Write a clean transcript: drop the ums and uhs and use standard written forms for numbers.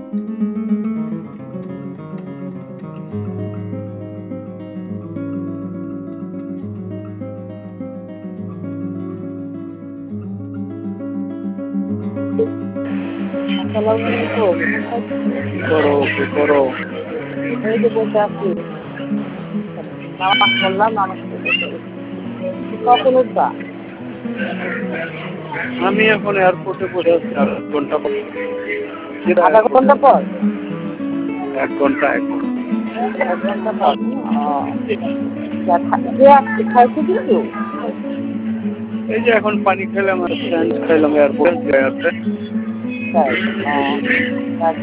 আসসালামু আলাইকুম। কি করো কি করো? এই যে বসে আছি। নামাজ পড়লাম, নামাজ পড়ে কখন উঠবা? আমি এখন এয়ারপোর্টে বসে আছি আর 1 ঘন্টা পর। সিধা আধা এয়ারপোর্টে। ঘন্টা পর? 1 ঘন্টা। 1 ঘন্টা পর। খাইছো কিছু? এই যে এখন পানি খেলাম আর স্যান্ড খাইলাম এয়ারপোর্টে। তাই?